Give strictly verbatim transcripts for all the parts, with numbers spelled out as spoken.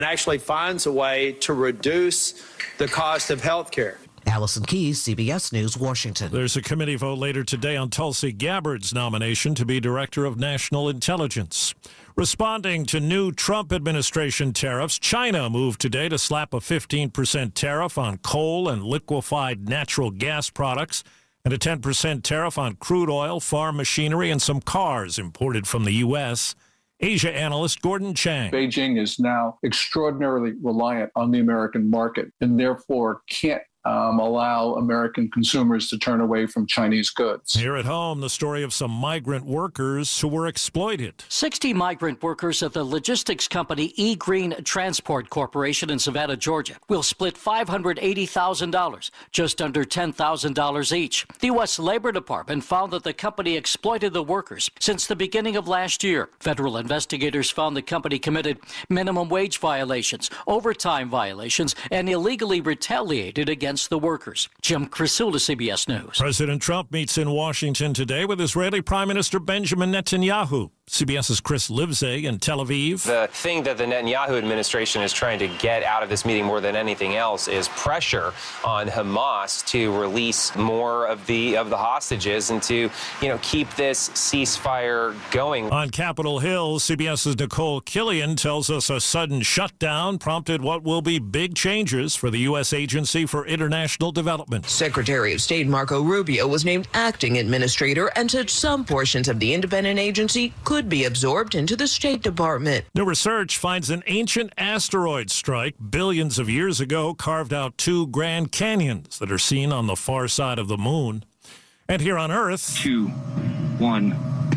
and actually finds a way to reduce the cost of health care. Allison Keyes, C B S News, Washington. There's a committee vote later today on Tulsi Gabbard's nomination to be Director of National Intelligence. Responding to new Trump administration tariffs, China moved today to slap a fifteen percent tariff on coal and liquefied natural gas products and a ten percent tariff on crude oil, farm machinery, and some cars imported from the U S Asia analyst Gordon Chang. Beijing is now extraordinarily reliant on the American market and therefore can't Um, allow American consumers to turn away from Chinese goods. Here at home, the story of some migrant workers who were exploited. sixty migrant workers at the logistics company E-Green Transport Corporation in Savannah, Georgia, will split five hundred eighty thousand dollars, just under ten thousand dollars each. The U S Labor Department found that the company exploited the workers since the beginning of last year. Federal investigators found the company committed minimum wage violations, overtime violations, and illegally retaliated against the workers. Jim Krasula, C B S News. President Trump meets in Washington today with Israeli Prime Minister Benjamin Netanyahu. CBS's Chris Livesay in Tel Aviv. The thing that the Netanyahu administration is trying to get out of this meeting more than anything else is pressure on Hamas to release more of the of the hostages and to, you know, keep this ceasefire going. On Capitol Hill, CBS's Nicole Killian tells us a sudden shutdown prompted what will be big changes for the U S Agency for International Development. Secretary of State Marco Rubio was named acting administrator and said some portions of the independent agency could be absorbed into the State Department. New research finds an ancient asteroid strike billions of years ago carved out two Grand Canyons that are seen on the far side of the moon. And here on Earth, two, one.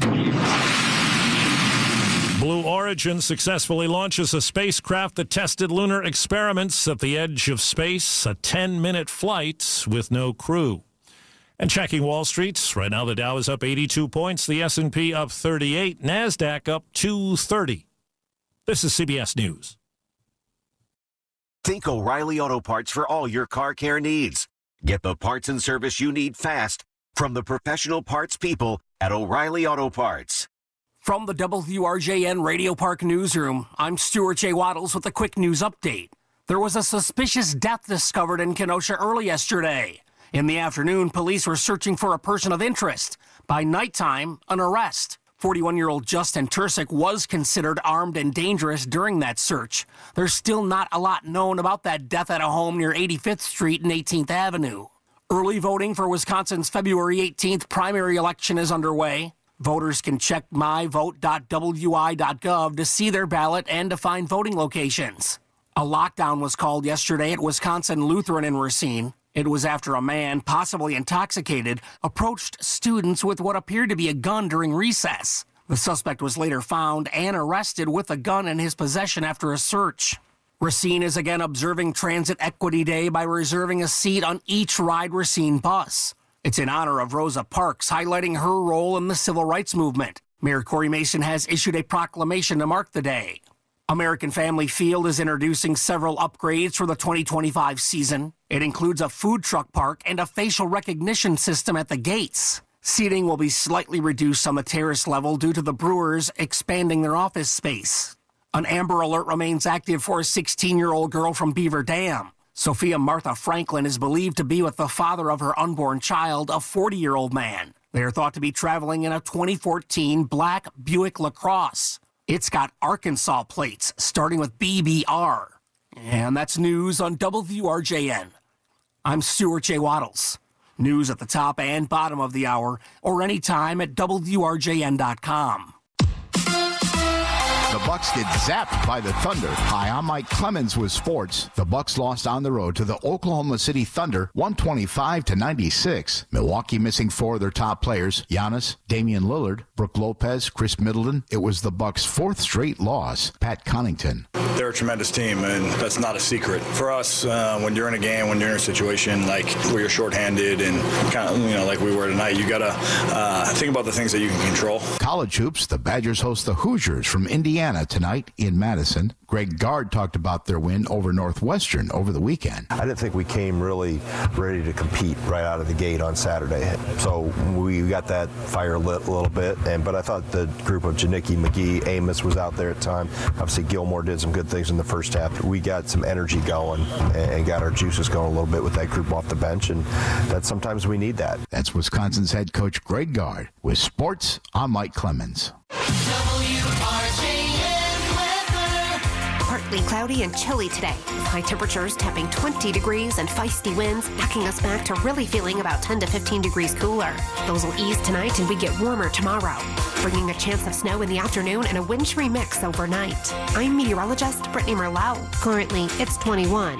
Blue Origin successfully launches a spacecraft that tested lunar experiments at the edge of space, a ten-minute flight with no crew. And checking Wall Street, right now the Dow is up eighty-two points, the S and P up thirty-eight, NASDAQ up two thirty. This is C B S News. Think O'Reilly Auto Parts for all your car care needs. Get the parts and service you need fast from the professional parts people at O'Reilly Auto Parts. From the W R J N Radio Park Newsroom, I'm Stuart J. Waddles with a quick news update. There was a suspicious death discovered in Kenosha early yesterday. In the afternoon, police were searching for a person of interest. By nighttime, an arrest. forty-one-year-old Justin Tursick was considered armed and dangerous during that search. There's still not a lot known about that death at a home near eighty-fifth Street and eighteenth Avenue. Early voting for Wisconsin's February eighteenth primary election is underway. Voters can check my vote dot w i dot gov to see their ballot and to find voting locations. A lockdown was called yesterday at Wisconsin Lutheran in Racine. It was after a man, possibly intoxicated, approached students with what appeared to be a gun during recess. The suspect was later found and arrested with a gun in his possession after a search. Racine is again observing Transit Equity Day by reserving a seat on each Ride Racine bus. It's in honor of Rosa Parks, highlighting her role in the civil rights movement. Mayor Corey Mason has issued a proclamation to mark the day. American Family Field is introducing several upgrades for the twenty twenty-five season. It includes a food truck park and a facial recognition system at the gates. Seating will be slightly reduced on the terrace level due to the Brewers expanding their office space. An Amber Alert remains active for a sixteen-year-old girl from Beaver Dam. Sophia Martha Franklin is believed to be with the father of her unborn child, a forty-year-old man. They are thought to be traveling in a twenty fourteen black Buick LaCrosse. It's got Arkansas plates, starting with B B R. And that's news on W R J N. I'm Stuart J. Waddles. News at the top and bottom of the hour, or anytime at W R J N dot com. The Bucks get zapped by the Thunder. Hi, I'm Mike Clemens with sports. The Bucks lost on the road to the Oklahoma City Thunder, one twenty-five to ninety-six. Milwaukee missing four of their top players: Giannis, Damian Lillard, Brook Lopez, Chris Middleton. It was the Bucks' fourth straight loss. Pat Connaughton. They're a tremendous team, and that's not a secret. For us, uh, when you're in a game, when you're in a situation like where you're shorthanded and kind of, you know, like we were tonight, you got to uh, think about the things that you can control. College hoops, the Badgers host the Hoosiers from Indiana Indiana tonight in Madison. Greg Gard talked about their win over Northwestern over the weekend. I didn't think we came really ready to compete right out of the gate on Saturday. So we got that fire lit a little bit. And but I thought the group of Janicki, McGee, Amos was out there at the time. Obviously, Gilmore did some good things in the first half. We got some energy going and got our juices going a little bit with that group off the bench. And that sometimes we need that. That's Wisconsin's head coach Greg Gard. With sports, I'm Mike Clemens. Partly cloudy and chilly today, with high temperatures tapping twenty degrees and feisty winds, knocking us back to really feeling about ten to fifteen degrees cooler. Those will ease tonight and we get warmer tomorrow, bringing a chance of snow in the afternoon and a wintry mix overnight. I'm meteorologist Brittany Merlau. Currently, it's twenty-one.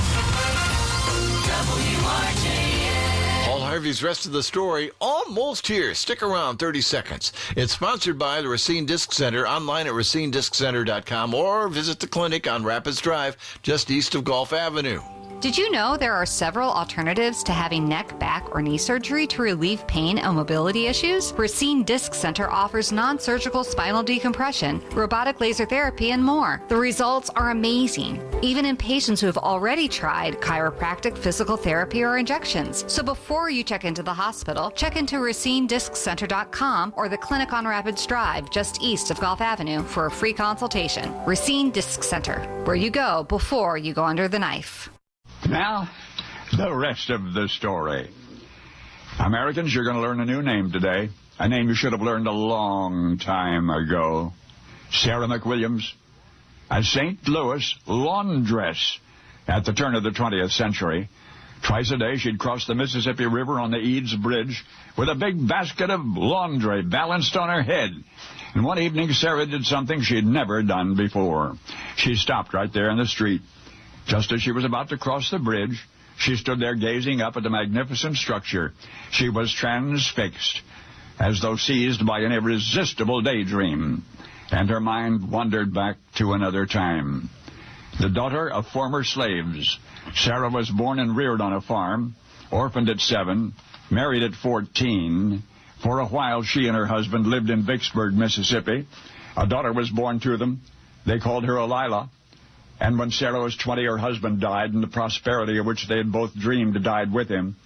Paul Harvey's rest of the story almost here. Stick around thirty seconds. It's sponsored by the Racine Disc Center, online at racine disc center dot com, or visit the clinic on Rapids Drive just east of Gulf Avenue. Did you know there are several alternatives to having neck, back, or knee surgery to relieve pain and mobility issues? Racine Disc Center offers non-surgical spinal decompression, robotic laser therapy, and more. The results are amazing, even in patients who have already tried chiropractic, physical therapy, or injections. So before you check into the hospital, check into racine disc center dot com or the clinic on Rapids Drive just east of Gulf Avenue for a free consultation. Racine Disc Center, where you go before you go under the knife. Now, the rest of the story. Americans, you're going to learn a new name today. A name you should have learned a long time ago. Sarah McWilliams, a Saint Louis laundress at the turn of the twentieth century. Twice a day, she'd cross the Mississippi River on the Eads Bridge with a big basket of laundry balanced on her head. And one evening, Sarah did something she'd never done before. She stopped right there in the street. Just as she was about to cross the bridge, she stood there gazing up at the magnificent structure. She was transfixed, as though seized by an irresistible daydream, and her mind wandered back to another time. The daughter of former slaves, Sarah was born and reared on a farm, orphaned at seven, married at fourteen. For a while, she and her husband lived in Vicksburg, Mississippi. A daughter was born to them. They called her Elila. And when Sarah was twenty, her husband died, and the prosperity of which they had both dreamed died with him.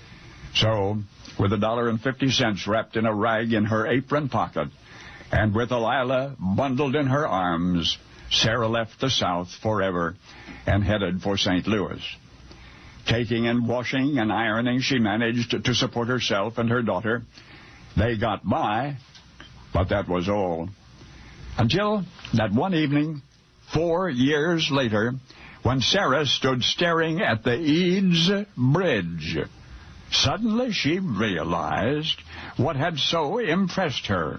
So, with a dollar and fifty cents wrapped in a rag in her apron pocket, and with Elila bundled in her arms, Sarah left the South forever and headed for Saint Louis. Caking and washing and ironing, she managed to support herself and her daughter. They got by, but that was all. Until that one evening, four years later, when Sarah stood staring at the Eads Bridge, suddenly she realized what had so impressed her.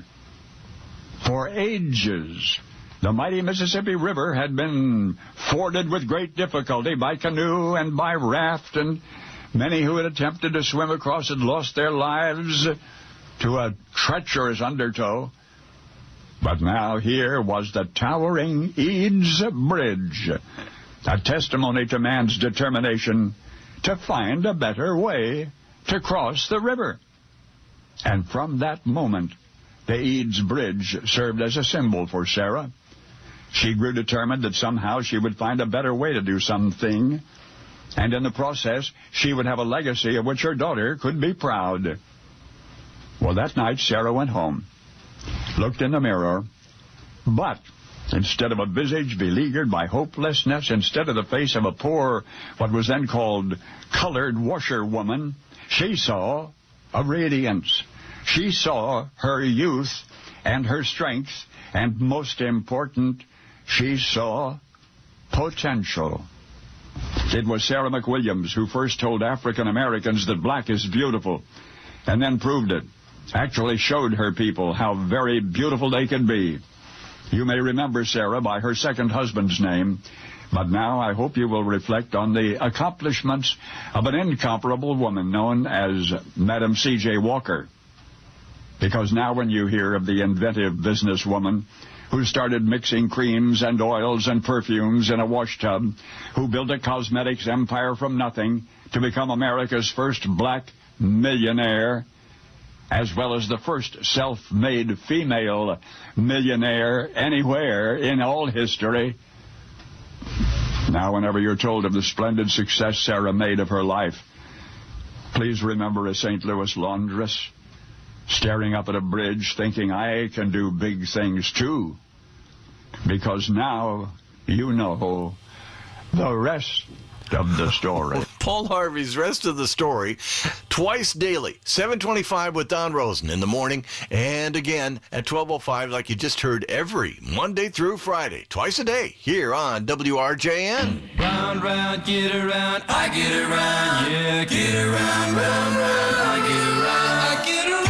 For ages, the mighty Mississippi River had been forded with great difficulty by canoe and by raft, and many who had attempted to swim across had lost their lives to a treacherous undertow. But now here was the towering Eads Bridge, a testimony to man's determination to find a better way to cross the river. And from that moment, the Eads Bridge served as a symbol for Sarah. She grew determined that somehow she would find a better way to do something, and in the process, she would have a legacy of which her daughter could be proud. Well, that night, Sarah went home, looked in the mirror, but instead of a visage beleaguered by hopelessness, instead of the face of a poor, what was then called colored washerwoman, she saw a radiance. She saw her youth and her strength, and most important, she saw potential. It was Sarah McWilliams who first told African Americans that black is beautiful, and then proved it. Actually showed her people how very beautiful they could be. You may remember Sarah by her second husband's name, but now I hope you will reflect on the accomplishments of an incomparable woman known as Madam C J Walker. Because now when you hear of the inventive businesswoman who started mixing creams and oils and perfumes in a washtub, who built a cosmetics empire from nothing to become America's first black millionaire, as well as the first self-made female millionaire anywhere in all history. Now, whenever you're told of the splendid success Sarah made of her life, please remember a Saint Louis laundress staring up at a bridge thinking, I can do big things too. Because now you know the rest of the story. Paul Harvey's Rest of the Story, twice daily, seven twenty-five with Don Rosen in the morning, and again at twelve oh five, like you just heard, every Monday through Friday, twice a day, here on W R J N. Round, round, get around, I get around, yeah, get around, round, round, I get around, I get around.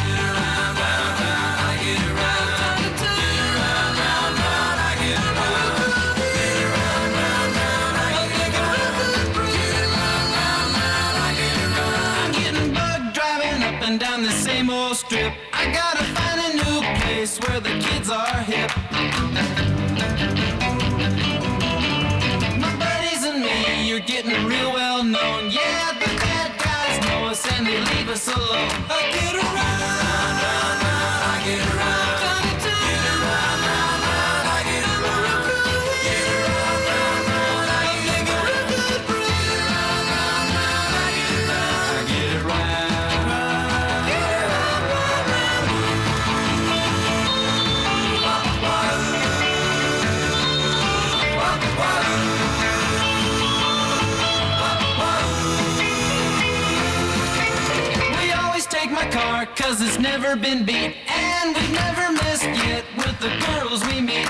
Down the same old strip, I gotta find a new place where the kids are hip. My buddies and me, you're getting real well known. Yeah, the bad guys know us and they leave us alone. I get around, round, round, round, I get around. Get around, round, round, I get around. Get around, round, round, I get around. Get around, round, round, I get around. I get around. Car, cause it's never been beat, and we've never missed yet with the girls we meet.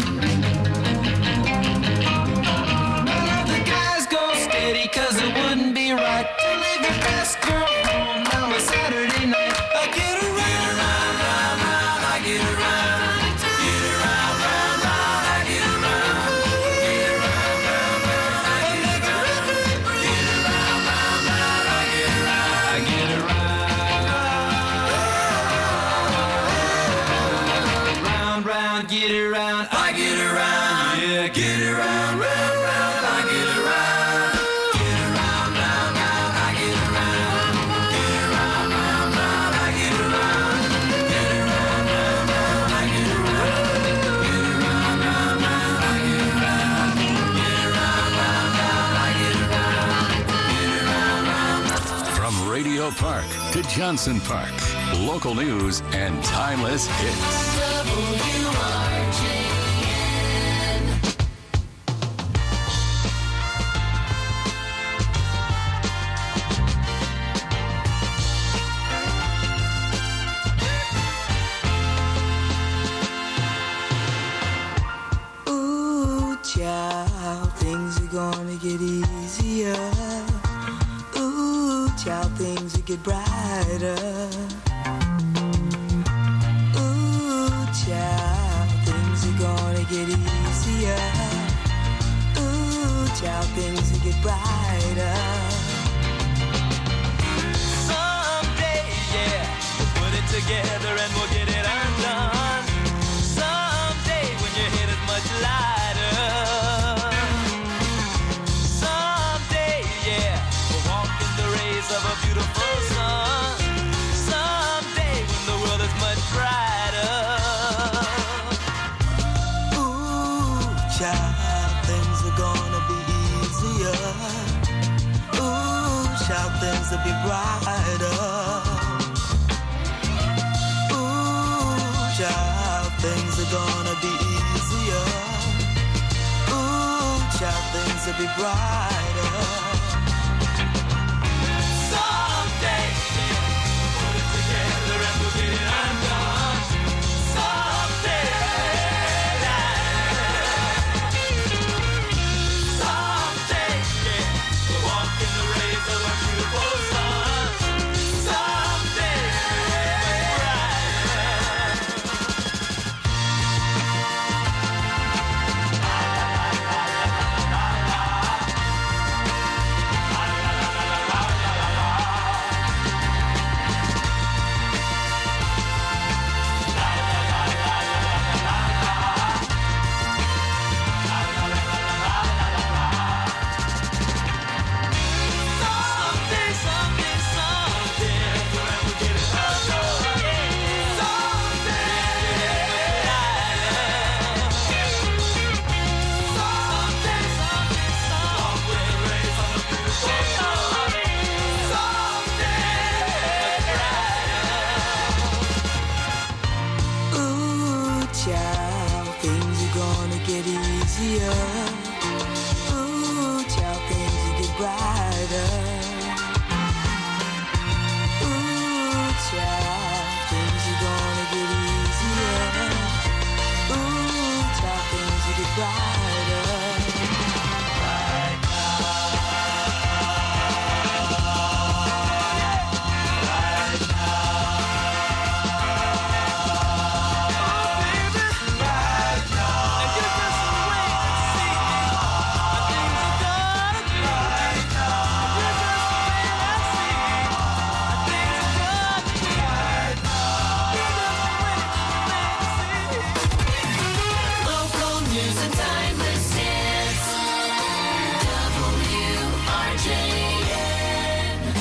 None of the guys go steady, cause it wouldn't be right to leave your best girl home on a Saturday night. I get around, round, round, round, I get around. Get around, round, round, I get around. Get around, round, round, I get around. Get around, round, round, I get around. I get around. Get around, I get around, yeah, get around, round, round, I get around. Get around, round, round, I get around. Get around, round, round, I get around. Get around, round, round, I get around. Get around, round, round, I get around. Get around, round, round, I get around. Get around, round, round. From Radio Park to Johnson Park, local news and timeless hits. W R J N. Ooh, child, things are gonna get easier. Ooh, child, things will get brighter. Child, things are gonna get easier. Ooh, child, things will get brighter. Someday, yeah, we'll put it together and we'll get it undone. Someday, when your head is much lighter. Someday, yeah, we'll walk in the rays of a beautiful sun. Someday, when the world is much brighter. Child, things are gonna be easier. Ooh, child, things will be brighter. Ooh, child, things are gonna be easier. Ooh, child, things will be brighter. Someday, we'll put it together and we'll get it undone. Someday. brighter. Ooh, child, things are gonna get easier. Ooh, child, things will get brighter. Right now. Right now. Oh, baby. Right now. And you just wait and see how things are gonna be. Right now. You just wait and see how things are gonna be. Right now. You just wait and see. Local news and timeless hits. W R J N.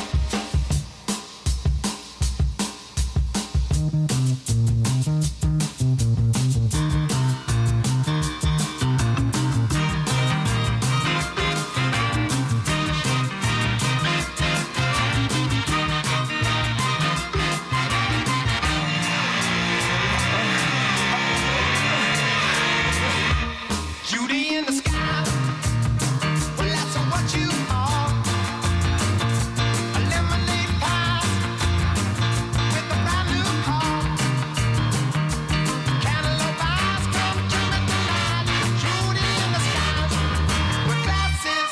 Judy in the sky. Well, that's what you are. A lemonade pie with a brand new car. Cantaloupe eyes come to me tonight. Judy in the sky with glasses.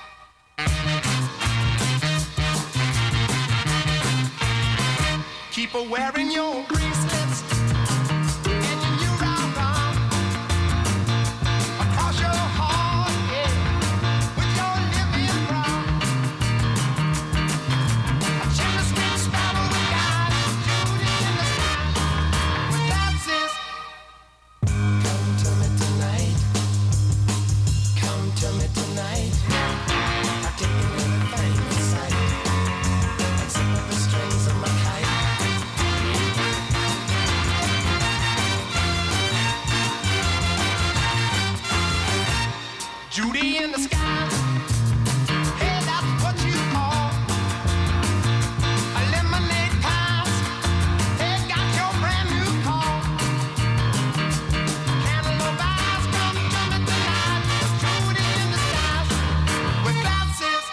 Keep her wearing your bracelets and your new round round across your heart, yeah, with your living brown. A chimney sweet sparrow we got, Judy in the sky with glasses. Come to me tonight. Come to me tonight. I've taken everything in sight, except the strings of my kite. Judy in the sky. Hey, that's what you call a lemonade pie. Hey, got your brand new car. Cantaloupe eyes come to me tonight. Judy in the sky with glasses.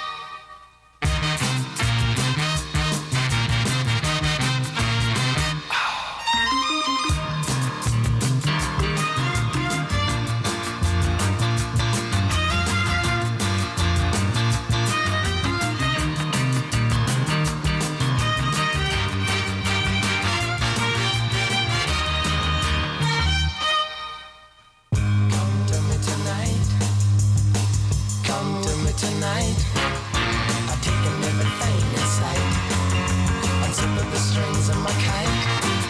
Come to me tonight. Come to me tonight. I've taken everything in sight. Unzipping the strings of my kite.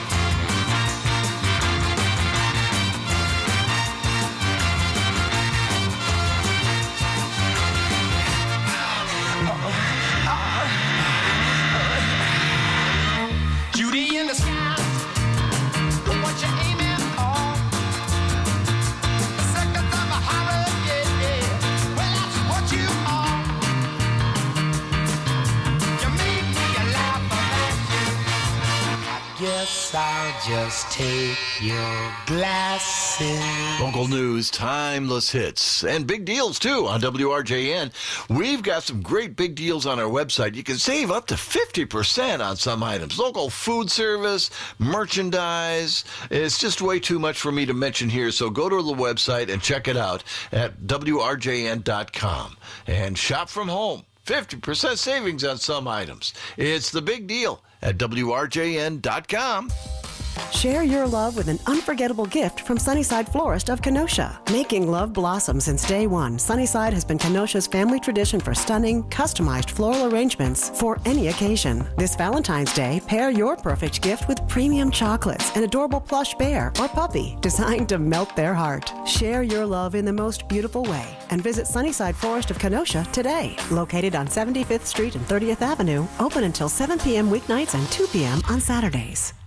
Judy in the sky. What you aiming for? The circus of a horror, yeah, yeah. Well, that's what you are. You make me laugh at you. I guess I'll just take your glasses. Local news, timeless hits, and big deals, too, on W R J N. We've got some great big deals on our website. You can save up to fifty percent on some items. Local food service, merchandise. It's just way too much for me to mention here, so go to the website and check it out at W R J N dot com. And shop from home. fifty percent savings on some items. It's the big deal at W R J N dot com. Share your love with an unforgettable gift from Sunnyside Florist of Kenosha. Making love blossom since day one, Sunnyside has been Kenosha's family tradition for stunning, customized floral arrangements for any occasion. This Valentine's Day, pair your perfect gift with premium chocolates, an adorable plush bear or puppy designed to melt their heart. Share your love in the most beautiful way and visit Sunnyside Florist of Kenosha today. Located on seventy-fifth Street and thirtieth Avenue, open until seven p.m. weeknights and two p.m. on Saturdays.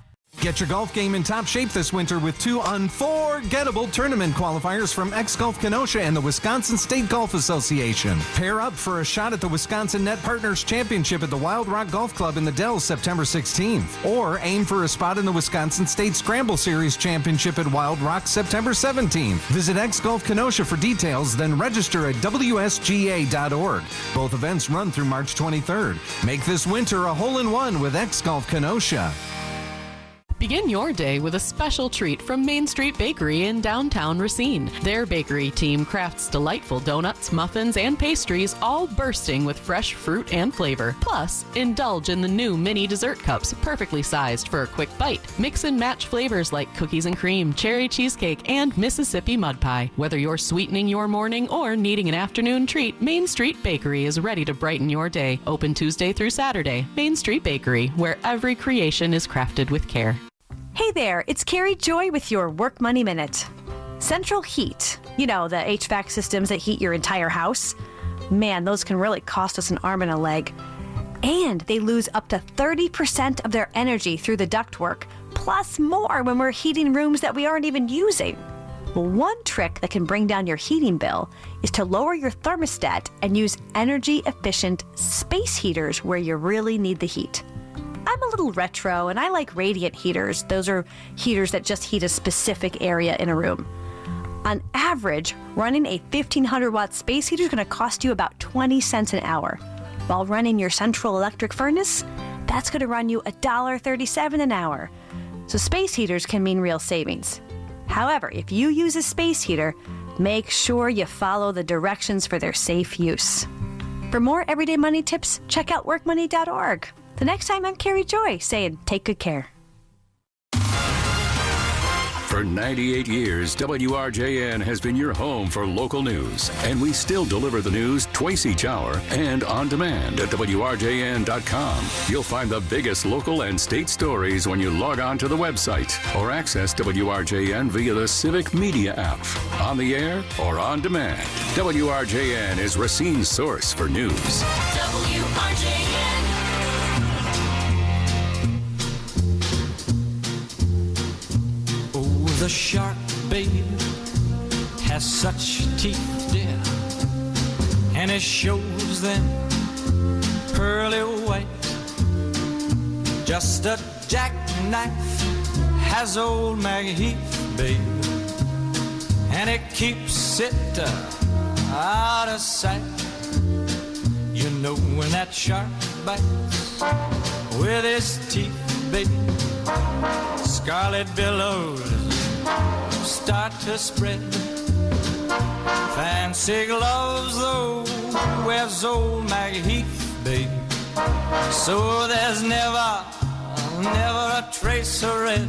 Get your golf game in top shape this winter with two unforgettable tournament qualifiers from X-Golf Kenosha and the Wisconsin State Golf Association. Pair up for a shot at the Wisconsin Net Partners Championship at the Wild Rock Golf Club in the Dells September sixteenth. Or aim for a spot in the Wisconsin State Scramble Series Championship at Wild Rock September seventeenth. Visit X-Golf Kenosha for details, then register at W S G A dot org. Both events run through March twenty-third. Make this winter a hole-in-one with X-Golf Kenosha. Begin your day with a special treat from Main Street Bakery in downtown Racine. Their bakery team crafts delightful donuts, muffins, and pastries, all bursting with fresh fruit and flavor. Plus, indulge in the new mini dessert cups, perfectly sized for a quick bite. Mix and match flavors like cookies and cream, cherry cheesecake, and Mississippi mud pie. Whether you're sweetening your morning or needing an afternoon treat, Main Street Bakery is ready to brighten your day. Open Tuesday through Saturday. Main Street Bakery, where every creation is crafted with care. Hey there, it's Carrie Joy with your Work Money Minute. Central Heat, you know, the H V A C systems that heat your entire house. Man, those can really cost us an arm and a leg. And they lose up to thirty percent of their energy through the ductwork, plus more when we're heating rooms that we aren't even using. Well, one trick that can bring down your heating bill is to lower your thermostat and use energy-efficient space heaters where you really need the heat. I'm a little retro and I like radiant heaters. Those are heaters that just heat a specific area in a room. On average, running a fifteen hundred watt space heater is going to cost you about twenty cents an hour. While running your central electric furnace, that's going to run you one dollar thirty-seven an hour. So space heaters can mean real savings. However, if you use a space heater, make sure you follow the directions for their safe use. For more everyday money tips, check out work money dot org. The next time, I'm Carrie Joy saying, take good care. For ninety-eight years, W R J N has been your home for local news, and we still deliver the news twice each hour and on demand at W R J N dot com. You'll find the biggest local and state stories when you log on to the website or access W R J N via the Civic Media app, on the air or on demand. W R J N is Racine's source for news. W R J N. The shark, babe, has such teeth, dear, and it shows them pearly white. Just a jackknife has old Maggie Heath, babe, and it keeps it uh, out of sight. You know when that shark bites with his teeth, babe, scarlet billows start to spread. Fancy gloves, though, wears old Maggie Heath, babe, so there's never, never a trace of red.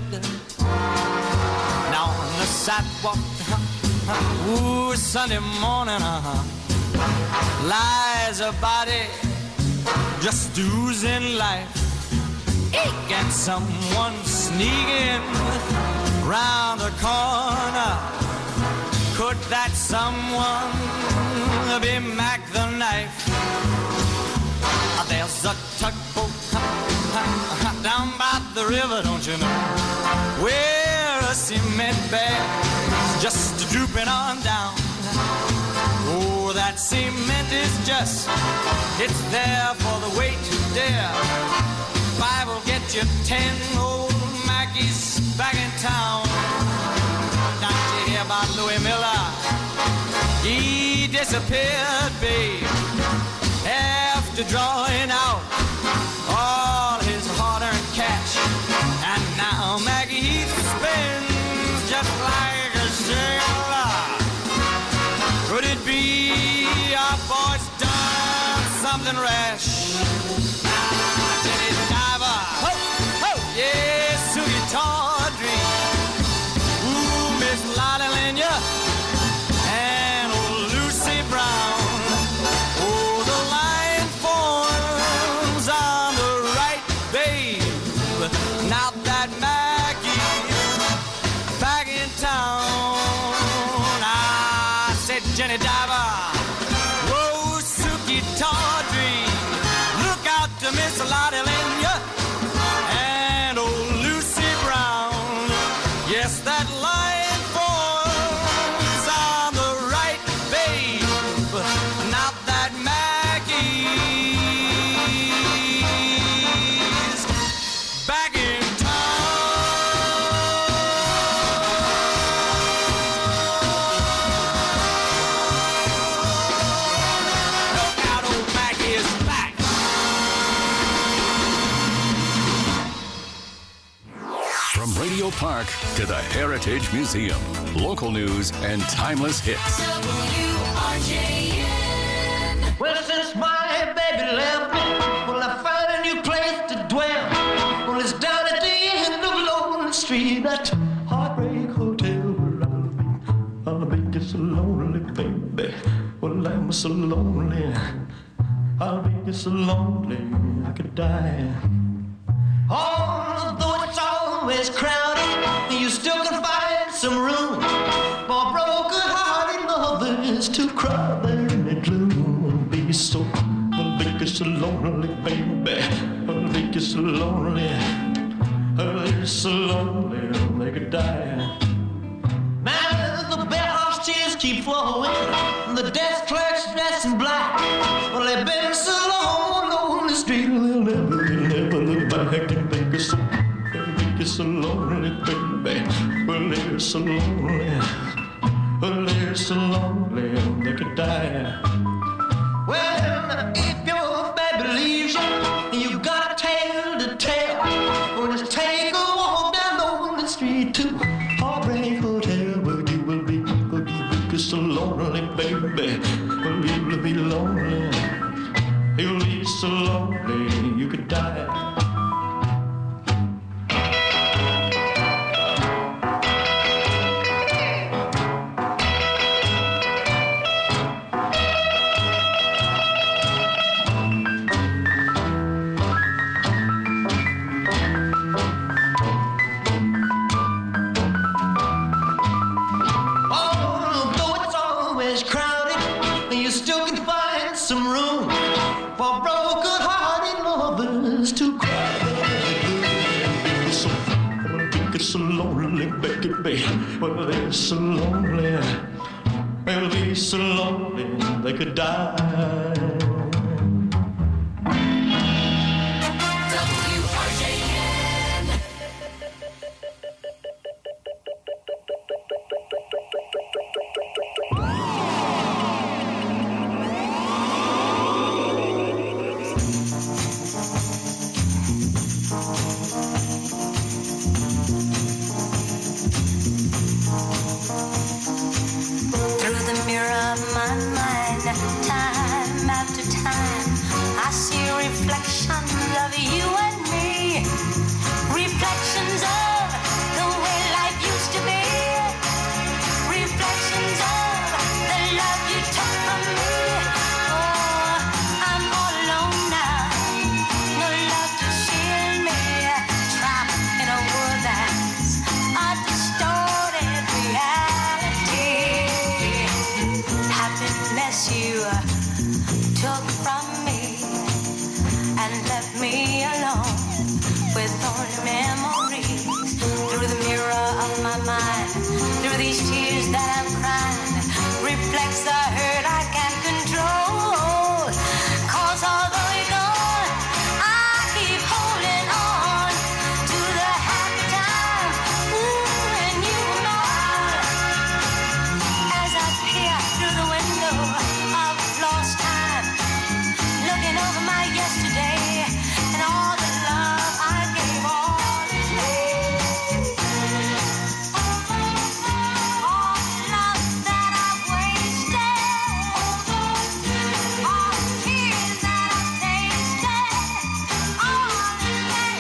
Now on the sidewalk, ooh, Sunday morning, uh-huh, lies a body just oozing life. Can someone sneaking round the corner? Could that someone be Mac the Knife? There's a tugboat down by the river, don't you know, where a cement bag's just drooping on down. Oh, that cement is just, it's there for the weight, dear. Five will get you ten old Mackies back in town. Don't you hear about Louis Miller? He disappeared, babe, after drawing out all his hard-earned cash. And now Maggie Heath spins just like a sailor. Could it be our boy's done something rash? Yes, Sugie Tawdry, ooh, Miss Lotta Lenya, and old Lucy Brown. Oh, the line forms on the right, babe. Now that Maggie's back in town, I said Jenny Diver, whoa, Sugie Tawdry, look out to Miss Park to the Heritage Museum. Local news and timeless hits. W R J N. Well, since my baby left me, well, I found a new place to dwell. Well, it's down at the end of Lonely Street, that Heartbreak Hotel where I'll be. I'll be just so lonely, baby. Well, I'm so lonely. I'll be just so lonely, I could die. Although it's always crowded, you still can find some room for broken-hearted lovers to cry there in the gloom. Be so, I'll be just so lonely, baby. I'll be just so lonely. I'll be so lonely, they could die. Now the bellhop's tears keep flowing, the desk clerk's dressed in black. Well, they've been so long on the street, they'll never, they'll never look back and think it's so, they're so lonely, baby. Well, they're so lonely. Well, they're so lonely, they could die. Well, if your baby leaves you, you got a tale to tell. Well, just take a walk down Lonely Street to Heartbreak Hotel, where you will be, where you will be so lonely, baby. Well, you will be lonely. You'll be so lonely, you could die. Although it's always crowded, you still can find some room for broken-hearted lovers to cry. So, they're so lonely, baby. Well, they're so lonely. They'll be so lonely they could die. W R J N. Through the mirror of my mind, time after time, I see reflections of you and me. Reflections of the way life used to be. Reflections of the love you took from me. Oh, I'm all alone now. No love to shield me. Trapped in a world that's a distorted reality. Happiness you took from me and left me alone with only memories. Through the mirror of my mind, through these tears that I'm crying, reflects the hurt I can't control. 'Cause although you're gone, I keep holding on to the happy times. Ooh, and you were mine. As I peer through the window of lost time, looking over my yesterday and all the love I gave all the day. All the love that I've wasted, all the tears that I've tasted, all the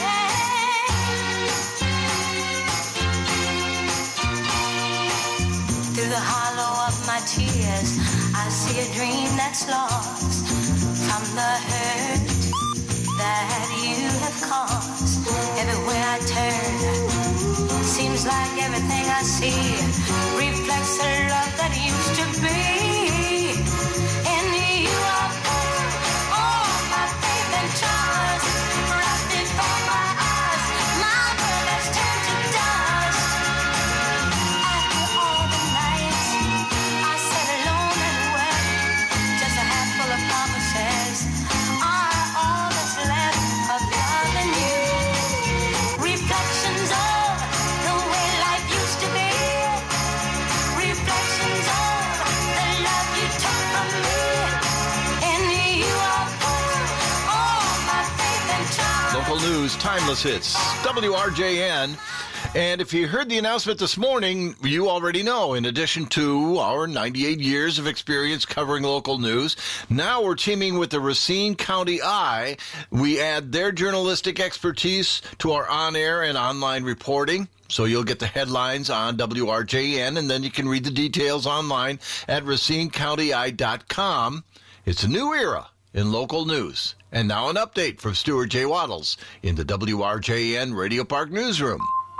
pain. Through the hollow of my tears, I see a dream that's lost from the hurt that you have caused. Everywhere I turn, seems like everything I see reflects the love that used to be. In you I put all my faith and trust, right before my eyes, my world has turned to dust. After all the nights I sat alone and wept, just a handful of promises are all that's left of love and you. Reflections of the way life used to be. Reflections of the love you took from me. In you I put all my faith and trust. Local news, timeless hits, W R J N. And if you heard the announcement this morning, you already know, in addition to our ninety-eight years of experience covering local news, now we're teaming with the Racine County Eye. We add their journalistic expertise to our on-air and online reporting. So you'll get the headlines on W R J N, and then you can read the details online at racine county eye dot com. It's a new era in local news. And now an update from Stuart J. Waddles in the W R J N Radio Park Newsroom.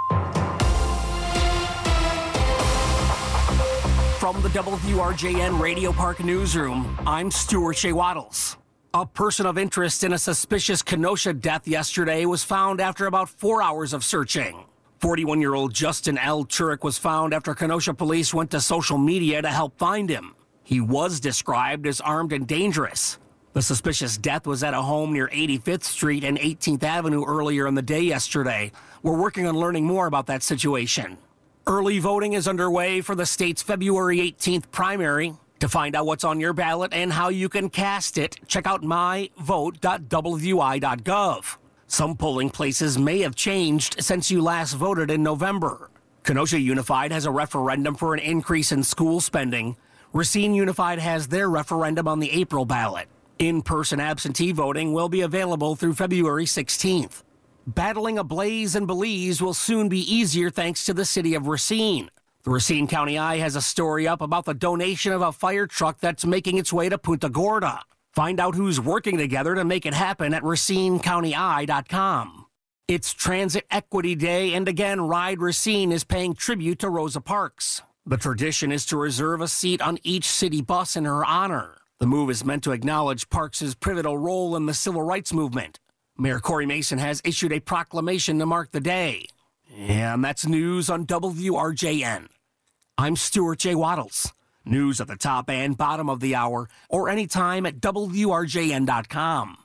From the W R J N Radio Park Newsroom, I'm Stuart J. Waddles. A person of interest in a suspicious Kenosha death yesterday was found after about four hours of searching. forty-one-year-old Justin L. Turek was found after Kenosha police went to social media to help find him. He was described as armed and dangerous. The suspicious death was at a home near eighty-fifth Street and eighteenth Avenue earlier in the day yesterday. We're working on learning more about that situation. Early voting is underway for the state's February eighteenth primary. To find out what's on your ballot and how you can cast it, check out my vote dot w i dot gov. Some polling places may have changed since you last voted in November. Kenosha Unified has a referendum for an increase in school spending. Racine Unified has their referendum on the April ballot. In-person absentee voting will be available through February sixteenth. Battling a blaze in Belize will soon be easier thanks to the city of Racine. The Racine County Eye has a story up about the donation of a fire truck that's making its way to Punta Gorda. Find out who's working together to make it happen at racine county eye dot com. It's Transit Equity Day, and again, Ride Racine is paying tribute to Rosa Parks. The tradition is to reserve a seat on each city bus in her honor. The move is meant to acknowledge Parks' pivotal role in the civil rights movement. Mayor Corey Mason has issued a proclamation to mark the day. And that's news on W R J N. I'm Stuart J. Waddles. News at the top and bottom of the hour, or anytime at W R J N dot com.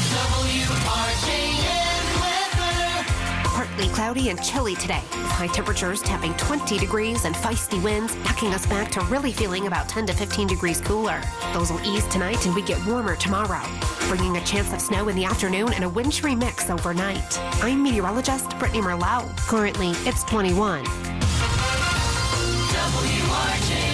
W R J N weather. Partly cloudy and chilly today, with high temperatures tapping twenty degrees and feisty winds, knocking us back to really feeling about ten to fifteen degrees cooler. Those will ease tonight and we get warmer tomorrow, bringing a chance of snow in the afternoon and a wintry mix overnight. I'm meteorologist Brittany Merlot. Currently, it's twenty-one. W R J N.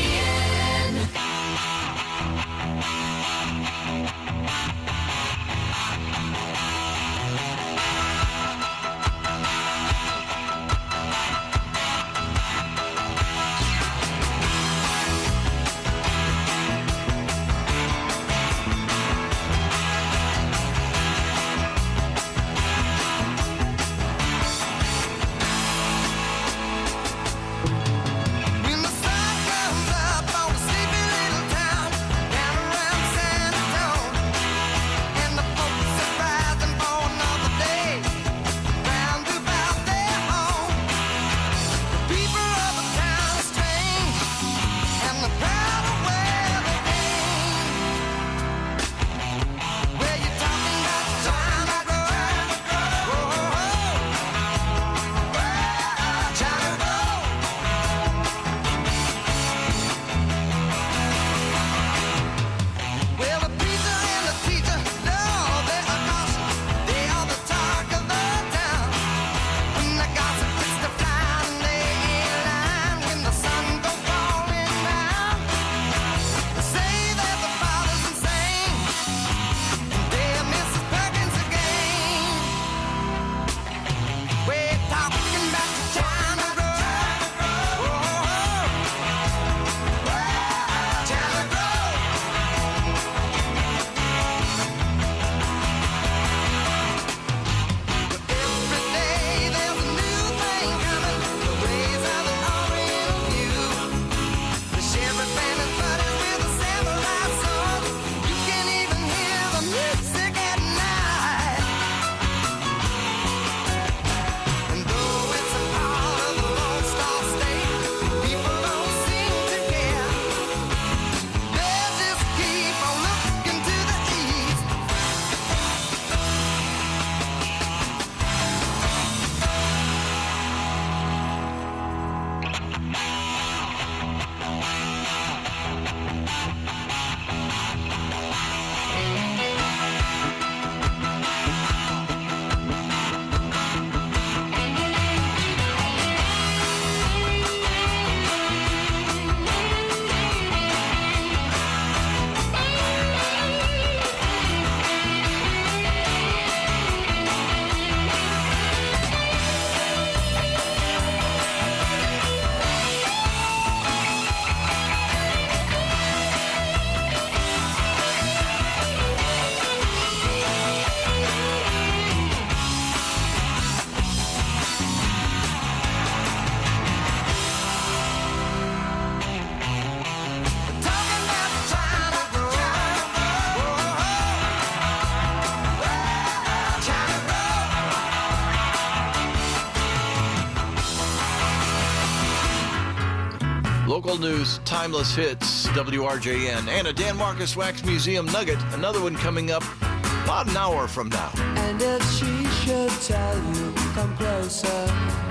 World News, Timeless Hits, W R J N, and a Dan Marcus Wax Museum Nugget. Another one coming up about an hour from now. And if she should tell you, come closer.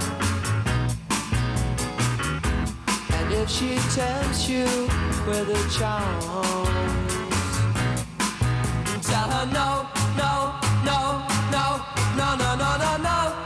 And if she tempts you with her charms, tell her no, no, no, no, no, no, no, no, no.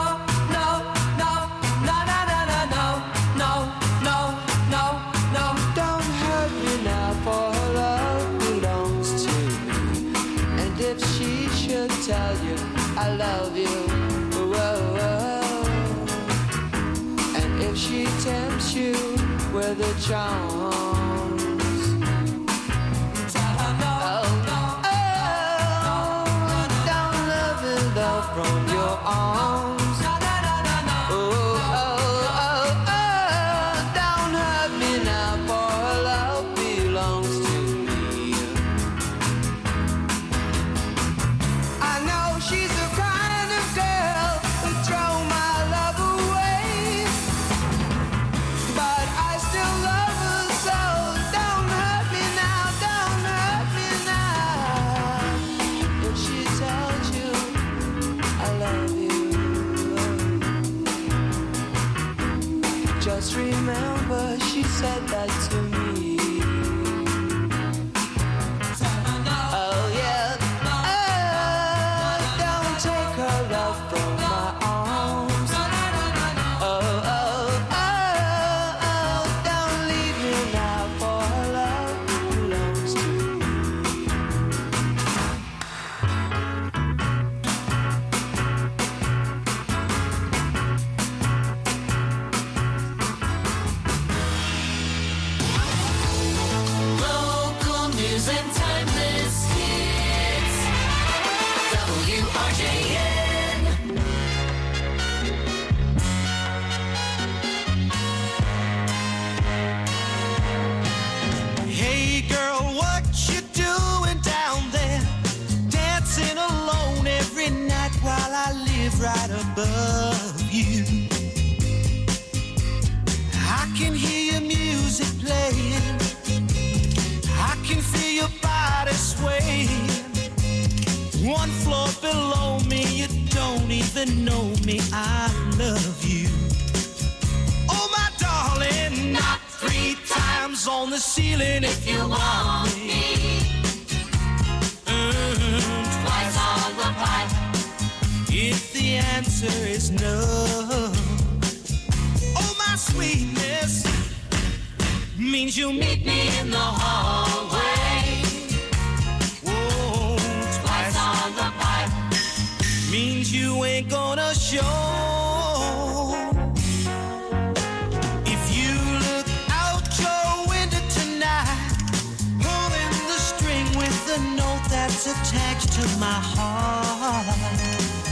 Tell you I love you, whoa, whoa. And if she tempts you with her charms, tell her no, no, oh, oh, don't love it though from your arms. Oh, oh, oh, oh, don't hurt me now, for her love belongs to me. She's the kind of girl who throw my love away, but I still love her, so don't hurt me now, don't hurt me now. If she tells you I love you, just remember she said that to me. Oh yeah. Right above you, I can hear your music playing, I can feel your body swaying. One floor below me, you don't even know me, I love you. Oh my darling, knock three times on the ceiling if you want me. Mm, twice on the pipe if the answer is no. Oh, my sweetness means you'll meet me in the hallway. Whoa, twice on the pipe means you ain't gonna show. If you look out your window tonight, pulling the string with the note that's attached to my heart,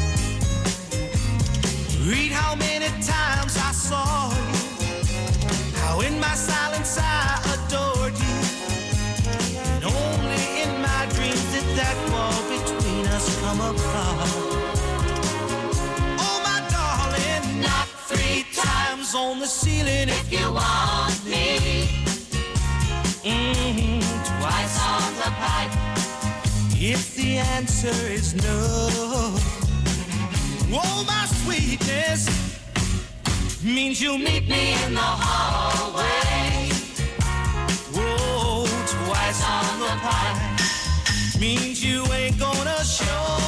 read how many times I saw you, how in my silence I adored you, and only in my dreams did that wall between us come apart. Oh my darling, knock three times on the ceiling if you want me. Mm-hmm, twice on the pipe if the answer is no. Oh, my sweetness means you'll meet me in the hallway. Whoa, twice on the pipe means you ain't gonna show.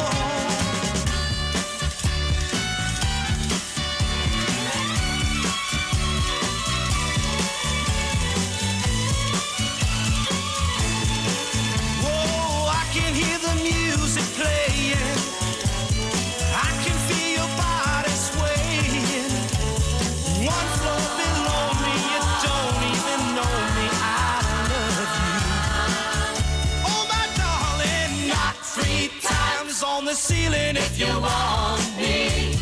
Whoa, I can hear the music playing, I can feel your body swaying. One floor below me, you don't even know me, I love you. Oh my darling, knock three times on the ceiling if you want me.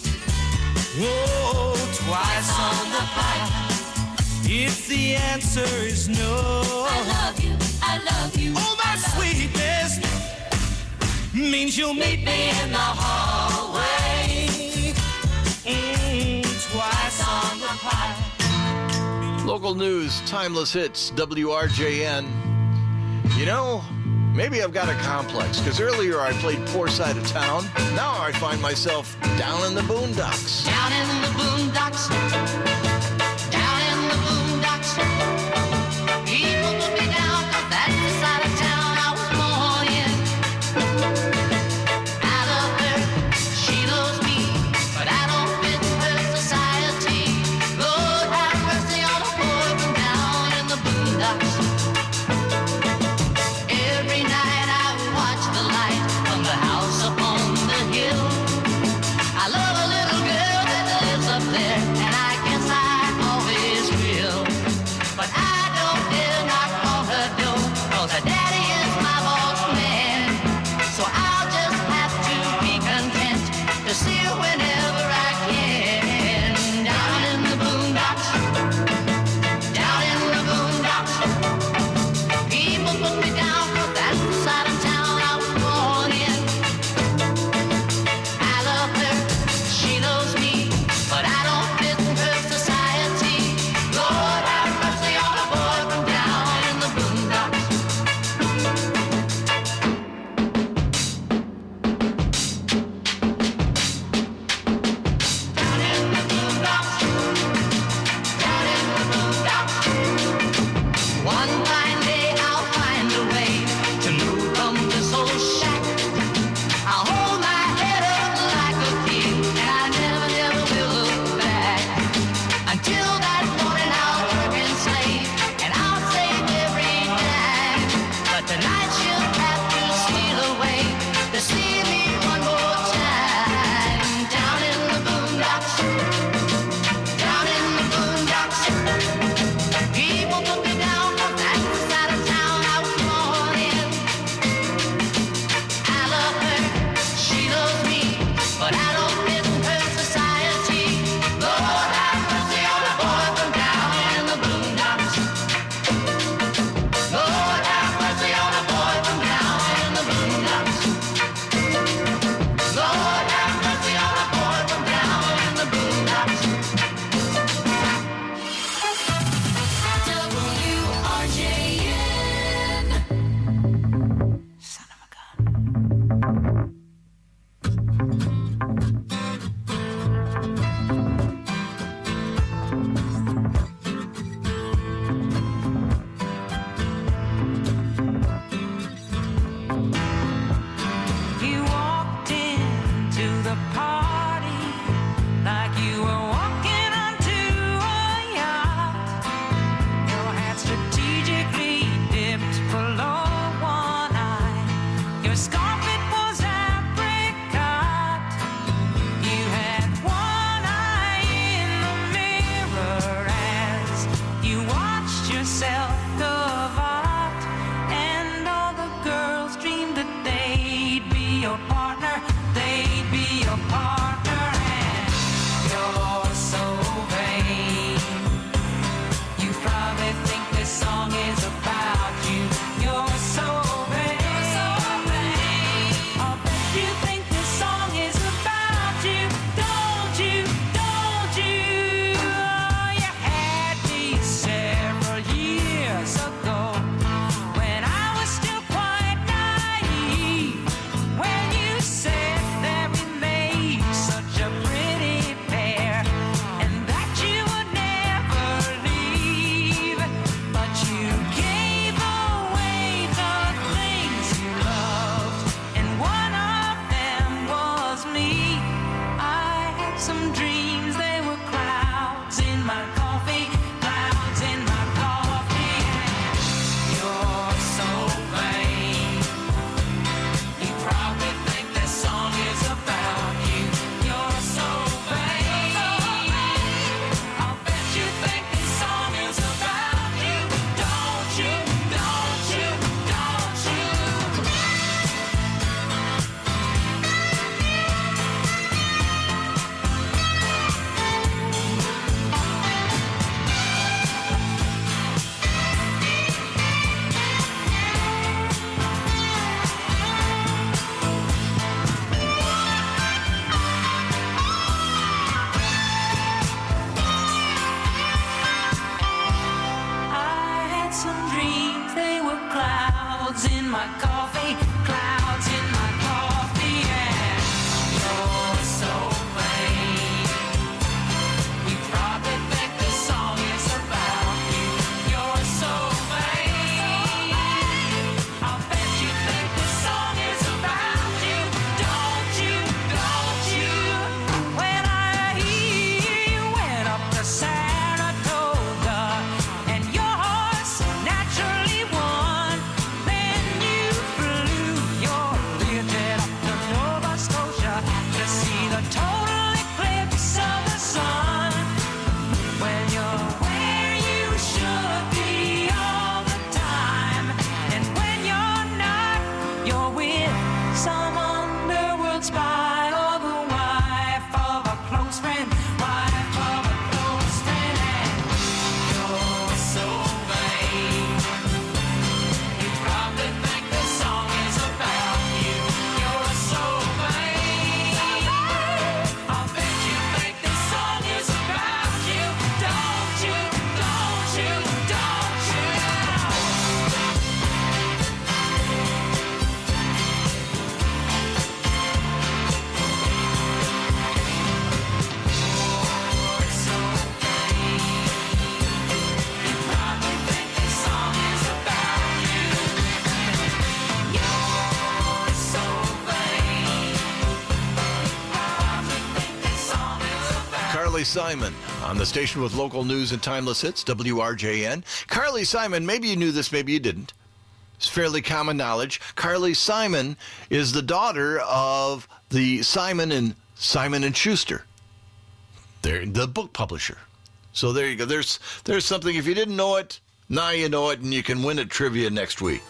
Whoa, twice on the pipe if the answer is no. I love you, I love you. Oh my sweetness means you'll meet me in the hallway. Mm, twice on the pipe. Local news, timeless hits, W R J N. You know, maybe I've got a complex, because earlier I played poor side of town. Now I find myself down in the boondocks. Down in the boondocks. Down in the boondocks. People put me down, 'cause that's the side of town I was born in. I love her, she loves me, but I don't fit her society. Lord have mercy on a boy from down in the boondocks. Every night I watch the light from the house up on the hill. I love a little girl that lives up there, and I guess I always will. But I don't dare knock on her door, 'cause her daddy is my boss man. So I'll just have to be content to see her whenever I can. Down in the boondocks. Down in the boondocks. People put me down, 'cause that's the side of town I was born in. I love her, she loves me, but I don't fit her society. Lord have mercy on a boy from down in the boondocks. Down in the boondocks. Down in the boondocks. One fine day I'll find a way to move from this old shack. I'll hold my head up like a king, and I never, never will look back. Until that morning I'll work and slave, and I'll save every dime. But tonight she'll have to steal away to see me one more time. Down in the boondocks. Down in the boondocks. People put me down, 'cause that's the side of town I was born in. I love her, she loves me, but I don't fit her society. Lord have mercy on a boy from down in the boondocks. Lord have mercy on a boy from down in the boondocks. Lord have mercy on a boy from down in the boondocks. W R J N. Son of a gun. You walked into the party like you were walking onto a yacht. Your hat strategically dipped below one eye. Your scarf, it was apricot. You had one eye in the mirror as you watched yourself go out. And all the girls dreamed that they'd be your partner, they'd be your partner, and you're so vain. You probably think this song is about you. You're so vain, so vain. some underworld spy or the wife of a close friend, wife of a close friend, and you're so vain. You probably think this song is about you. You're so vain. I bet you think this song is about you. Don't you? Don't you? Don't you? Carly Simon on the station with local news and timeless hits, W R J N. Carly Simon, maybe you knew this, maybe you didn't. It's fairly common knowledge. Carly Simon is the daughter of the Simon and Simon and Schuster. They're the book publisher. So there you go. There's there's something. If you didn't know it, now you know it, and you can win at trivia next week.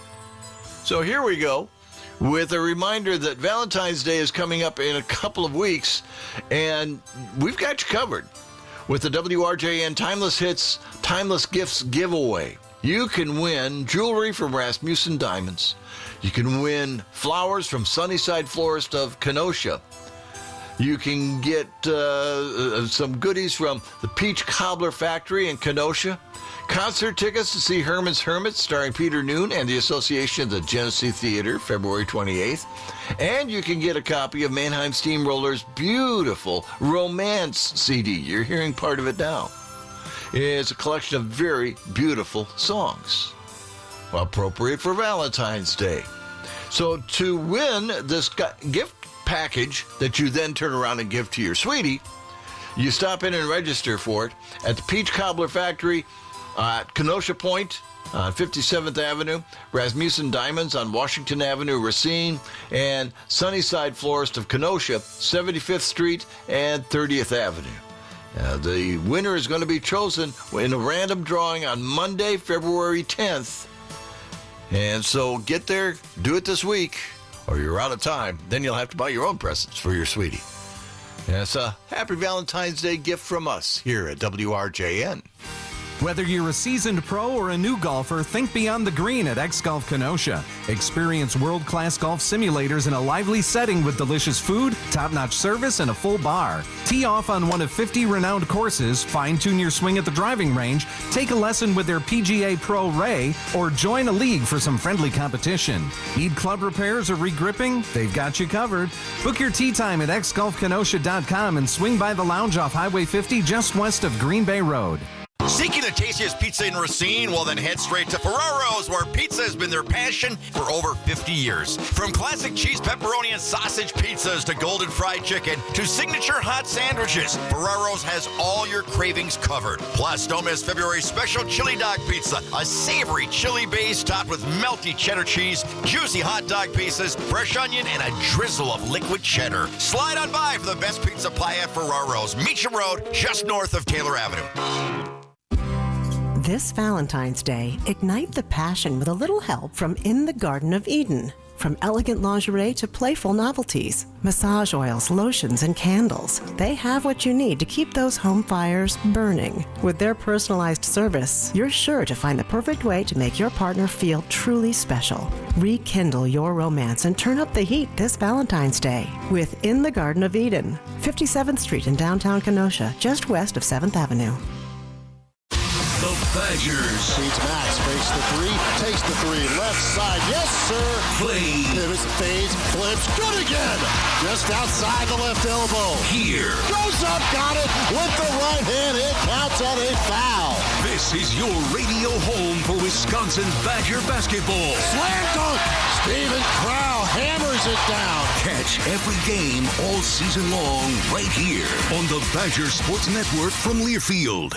So here we go with a reminder that Valentine's Day is coming up in a couple of weeks, and we've got you covered with the W R J N Timeless Hits Timeless Gifts giveaway. You can win jewelry from Rasmussen Diamonds. You can win flowers from Sunnyside Florist of Kenosha. You can get uh, some goodies from the Peach Cobbler Factory in Kenosha. Concert tickets to see Herman's Hermits starring Peter Noon and the Association of the Genesee Theater, February twenty-eighth. And you can get a copy of Mannheim Steamroller's beautiful Romance C D. You're hearing part of it now. It's a collection of very beautiful songs, appropriate for Valentine's Day. So to win this gift package that you then turn around and give to your sweetie, you stop in and register for it at the Peach Cobbler Factory uh, at Kenosha Point on fifty-seventh Avenue, Rasmussen Diamonds on Washington Avenue, Racine, and Sunnyside Florist of Kenosha, seventy-fifth Street and thirtieth Avenue. Uh, the winner is going to be chosen in a random drawing on Monday, February tenth. And so get there, do it this week, or you're out of time. Then you'll have to buy your own presents for your sweetie. And it's a happy Valentine's Day gift from us here at W R J N. Whether you're a seasoned pro or a new golfer, think beyond the green at X-Golf Kenosha. Experience world-class golf simulators in a lively setting with delicious food, top-notch service, and a full bar. Tee off on one of fifty renowned courses, fine-tune your swing at the driving range, take a lesson with their P G A Pro Ray, or join a league for some friendly competition. Need club repairs or regripping? They've got you covered. Book your tee time at x golf kenosha dot com and swing by the lounge off Highway fifty just west of Green Bay Road. Seeking the tastiest pizza in Racine? Well, then head straight to Ferraro's, where pizza has been their passion for over fifty years. From classic cheese, pepperoni, and sausage pizzas to golden fried chicken to signature hot sandwiches, Ferraro's has all your cravings covered. Plus, don't miss February's special chili dog pizza, a savory chili base topped with melty cheddar cheese, juicy hot dog pieces, fresh onion, and a drizzle of liquid cheddar. Slide on by for the best pizza pie at Ferraro's, Meacham Road, just north of Taylor Avenue. This Valentine's Day, ignite the passion with a little help from In the Garden of Eden. From elegant lingerie to playful novelties, massage oils, lotions, and candles, they have what you need to keep those home fires burning. With their personalized service, you're sure to find the perfect way to make your partner feel truly special. Rekindle your romance and turn up the heat this Valentine's Day with In the Garden of Eden, fifty-seventh Street in downtown Kenosha, just west of seventh Avenue. The Badgers. Beats Max, fakes the three, takes the three, left side, yes sir. Play. Pivots, fades, flips, good again. Just outside the left elbow. Here. Goes up, got it, with the right hand, it counts at a foul. This is your radio home for Wisconsin Badger basketball. Slam dunk, Steven Crow hammers it down. Catch every game all season long right here on the Badger Sports Network from Learfield.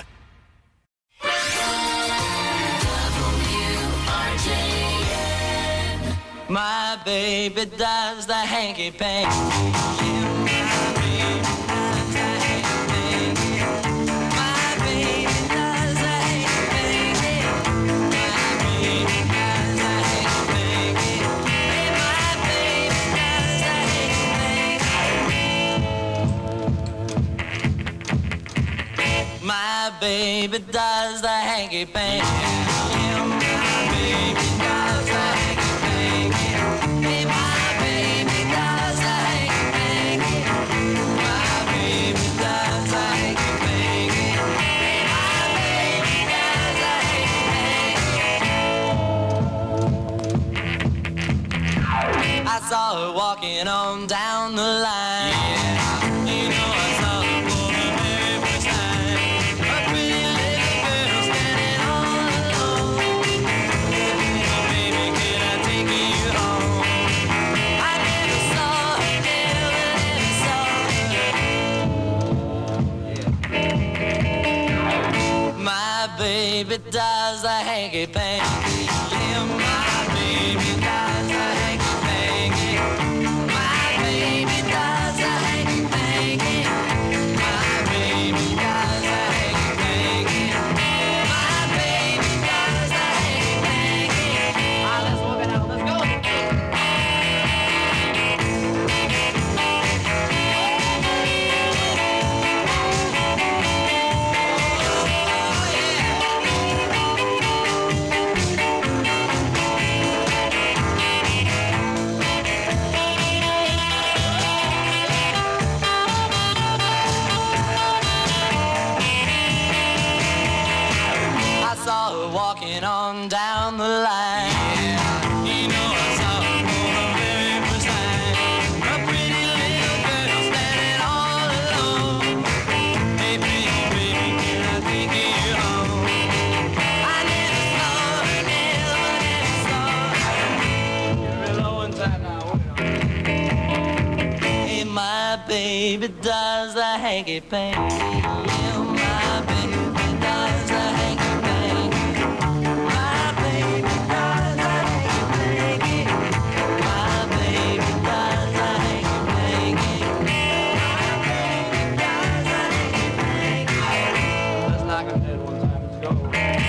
My baby does the hanky panky. My baby does the hanky panky. My baby does the hanky panky. My baby does the hanky panky. Hey, my baby baby does the hanky panky. Yeah, my baby does the hanky panky. Hey, my baby does the hanky panky. My baby does the hanky panky. Hey, my baby does the hanky panky. I saw her walking on down the line. Yeah, you know I saw her for the very first time. A pretty little girl standing all alone. Baby, can I take you home? I never saw her, never, never saw her. My baby does the hanky panky. Yeah, my baby does the hanky panky. My baby does the hanky panky. My baby does the hanky panky. My baby does the hanky panky. Ah, let's walk it out. Let's go. I saw her walking on down the line. Yeah, you know I saw her for the very first time. A pretty little girl standing all alone. Hey, baby, baby, can I take you home? I never saw her, never, never saw her. You're real low inside now. Hey, my baby does the hanky panky. Yeah, my baby does the hanky panky. My baby does the hanky panky. My baby does the hanky panky. My baby does the hanky panky. Let's knock him dead one time. Let's go.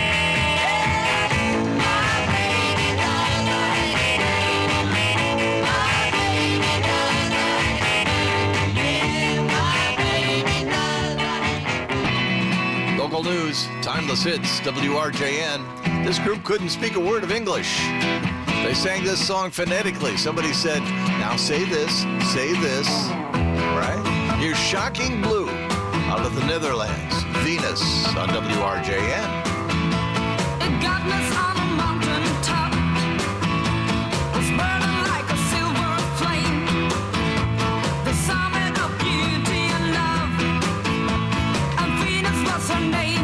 My baby does the hanky panky. My baby does the hanky panky. Yeah, my baby does the hanky. Local news, timeless hits, W R J N. This group couldn't speak a word of English. They sang this song phonetically. Somebody said, now say this, say this, right? Here's Shocking Blue out of the Netherlands. Venus on W R J N. Godness on a mountain top was burning like a silver flame. The summit of beauty and love, and Venus was her name.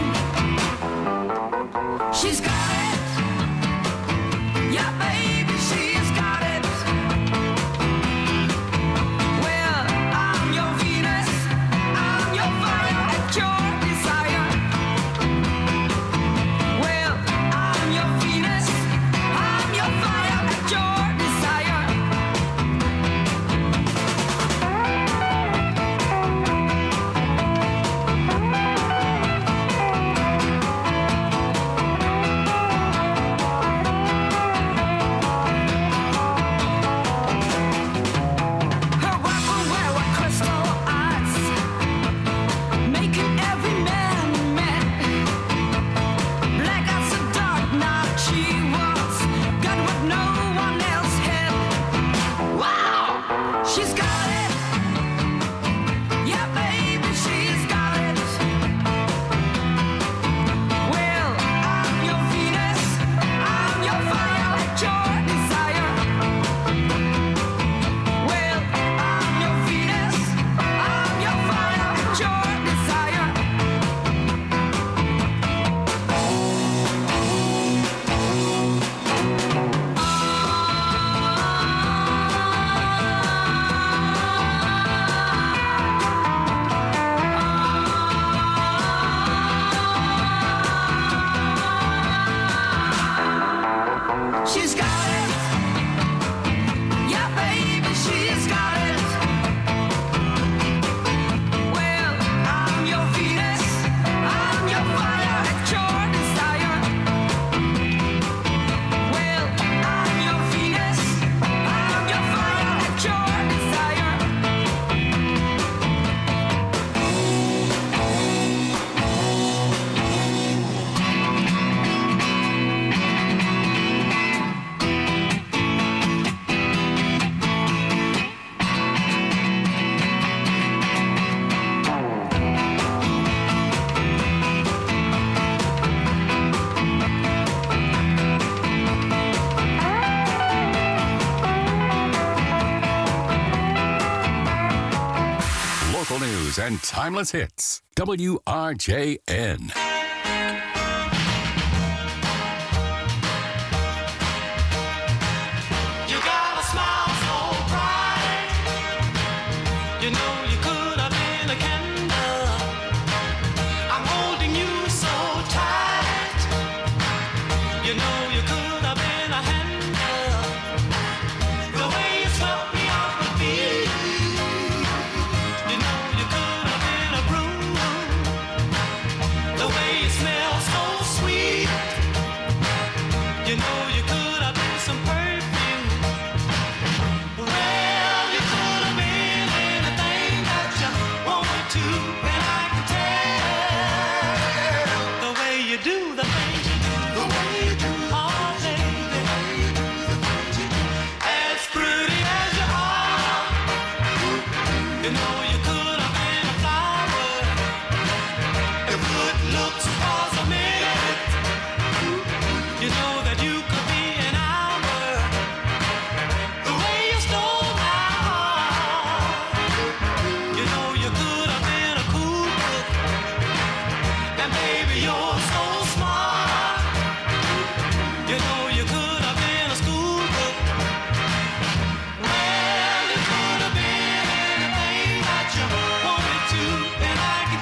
She's got it, yeah, baby, she's got it. Well, I'm your Venus, I'm your fire, at your desire. Well, I'm your Venus, I'm your fire, at your desire. Her weapon were crystal eyes, making every man mad. Black as the dark night she was, got what no one else had. Wow, she's got it. Yeah, baby, she's got it. Well, I'm your Venus, I'm your fire, at your desire. Well, I'm your Venus, I'm your fire, at your desire. news and timeless hits. W R J N. You got a smile so bright. You know you could have been a candle. I'm holding you so tight. You know you could have been a handle. The way you swept me off my feet. You know you could have been a broom. The way you smell so sweet. You know you could have been some perfume. Well, you could have been anything that you wanted to, and I can tell the way you do the things you do, the way you do, oh baby, as pretty as you are. You know you could have been a flower. If good looks was a minute, you know that you could be an hour. The way you stole my heart. You know you could have been a cool book. And baby, you're so smart. You know you could have been a school book. Well, you could have been anything that you wanted to, and I can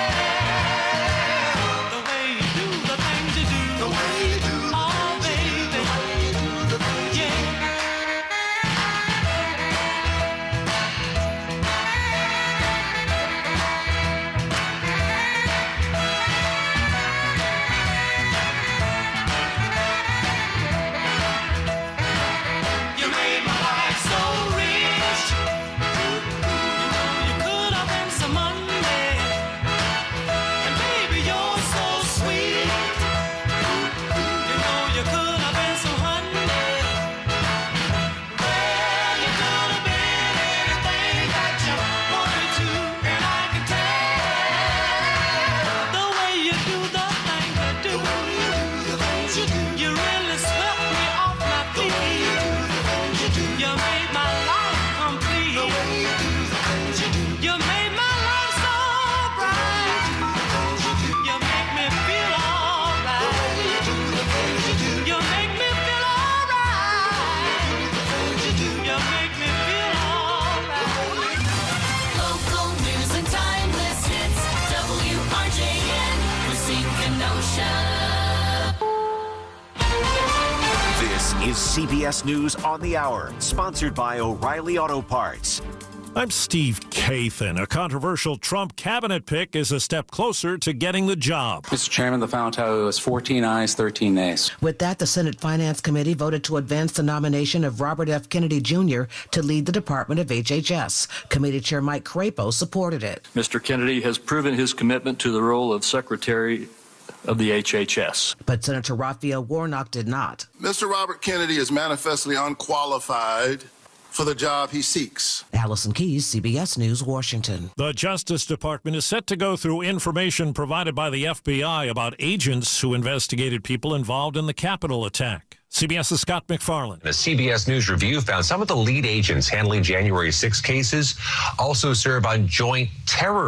tell the way you do the things you do. The way you do the oh, baby. The way you do the things yeah. you do. You made my life so rich. You know you could have been some Monday. And baby, you're so sweet. You know you could have been some honey. Well, you could have been anything that you wanted to, and I can tell the way you do the things you do. The things you do. You really swept me off my feet. You made my life complete. The way you do the things you do. You made my life so bright. You make me feel alright. The way you do the things you do. You make me feel alright. The things you do. You make me feel alright. Local news and timeless hits. W R J N, Racine, Kenosha. This is C B S News on the Hour, sponsored by O'Reilly Auto Parts. I'm Steve Kathan. A controversial Trump cabinet pick is a step closer to getting the job. Mister Chairman, the final tally was fourteen ayes, thirteen nays. With that, the Senate Finance Committee voted to advance the nomination of Robert F. Kennedy Junior to lead the Department of H H S. Committee Chair Mike Crapo supported it. Mister Kennedy has proven his commitment to the role of Secretary of the H H S. But Senator Raphael Warnock did not. Mister Robert Kennedy is manifestly unqualified for the job he seeks. Allison Keyes, C B S News, Washington. The Justice Department is set to go through information provided by the F B I about agents who investigated people involved in the Capitol attack. CBS's Scott McFarland. A C B S News review found some of the lead agents handling January sixth cases also serve on joint terror